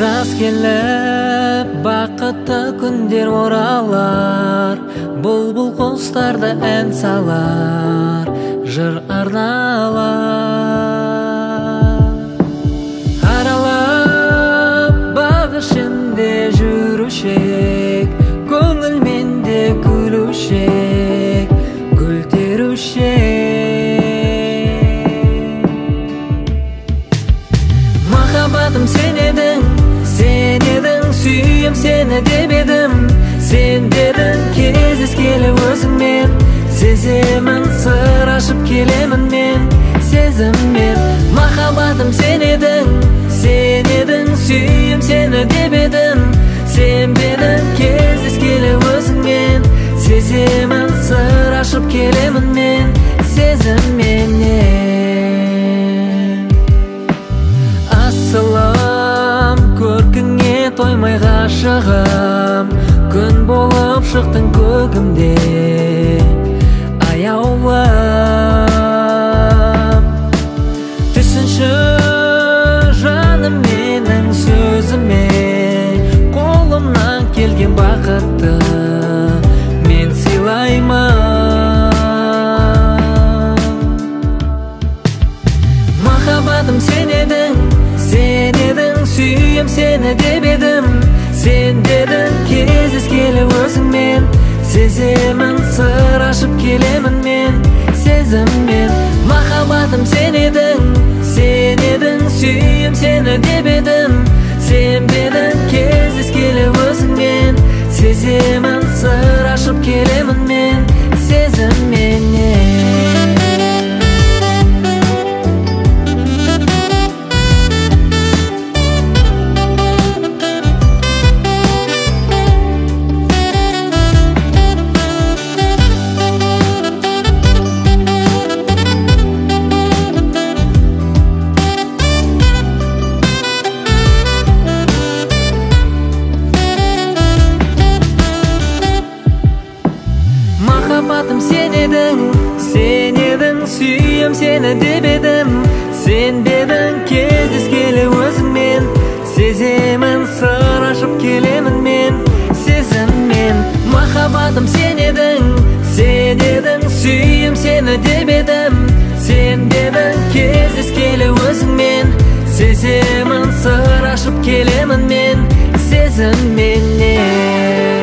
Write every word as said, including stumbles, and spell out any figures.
Жаз келіп, бақытты күндер оралар, бұлбұл құстарда ән салар, жыр арналар. Аралап бақ ішінде жүрушек, көңілменде күлушек, гүл терушек. Махаббатым сен едің, сен едің, сүйем сені деп едім. Сен дедің кездескелі өзіңмен, сеземін, сыр ашып келемін мен сезіммен. Махаббатым сен едің, сен едің, сүйем сені деп едім. Сен дедің кездескелі өзіңмен, сеземін, сыр ашып келемін мен сезімменен. Асылым, көркіңе тоймай ғашығым, күн болып шықтың көгімде аяулым. Түсінші жаным менің сөзіме, қолымнан келген бақытты мен сыйлаймын. Махаббатым сен едің, сен едің, сүйем сені деп едім. Сен дедің кездескелі өзіңмен, сеземін, сыр ашып келемін мен сезіммен. Махаббатым сен едің, сен едің, сүйем сені деп едім. Сен дедің кездескелі өзіңмен, сеземін, сыр ашып келемін мен сезімменен. Махаббатым сен едің, сен едің, сүйем сені деп едім. Сен дедің кездескелі өзіңмен, сеземін, сыр ашып келемін мен сезіммен. Махаббатым сен едің, сен едің, сүйем сені деп едім. Сен дедің кездескелі өзіңмен, сеземін, сыр ашып келемін мен сезімменен.